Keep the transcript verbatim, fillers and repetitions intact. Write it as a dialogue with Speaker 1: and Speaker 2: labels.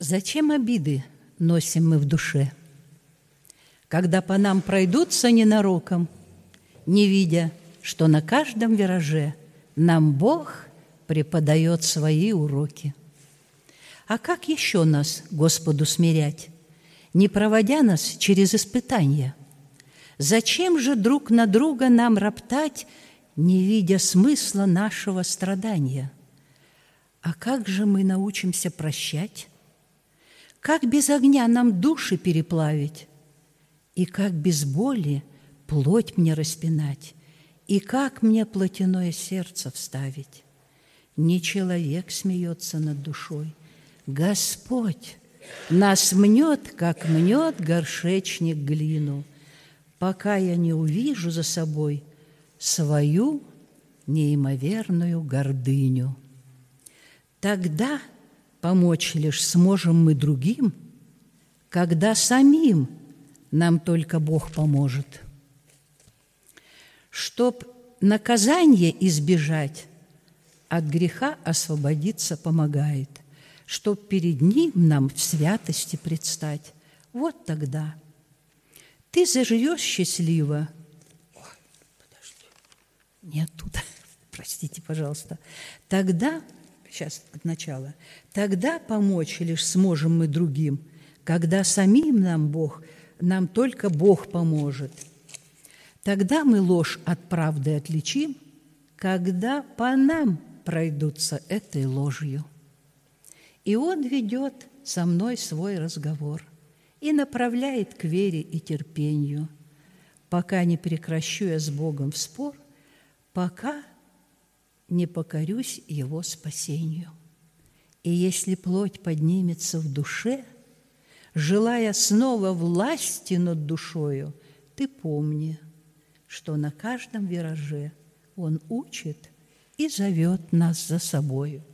Speaker 1: Зачем обиды носим мы в душе, когда по нам пройдутся ненароком, не видя, что на каждом вираже нам Бог преподает свои уроки? А как еще нас Господу смирять, не проводя нас через испытания? Зачем же друг на друга нам роптать, не видя смысла нашего страдания? А как же мы научимся прощать? Как без огня нам души переплавить? И как без боли плоть мне распинать? И как мне плотяное сердце вставить? Не человек смеется над душой, Господь нас мнет, как мнет горшечник глину, пока я не увижу за собой свою неимоверную гордыню. Тогда помочь лишь сможем мы другим, когда самим нам только Бог поможет. Чтоб наказание избежать, от греха освободиться помогает, чтоб перед Ним нам в святости предстать. Вот тогда ты заживешь счастливо. Ой, подожди, не оттуда, простите, пожалуйста. Тогда, сейчас от начала, тогда помочь лишь сможем мы другим, когда самим нам Бог, нам только Бог поможет. Тогда мы ложь от правды отличим, когда по нам пройдутся этой ложью. И Он ведет со мной свой разговор и направляет к вере и терпению, пока не прекращу я с Богом в спор, пока не покорюсь Его спасению. И если плоть поднимется в душе, желая снова власти над душою, ты помни, что на каждом вираже Он учит и зовет нас за собою.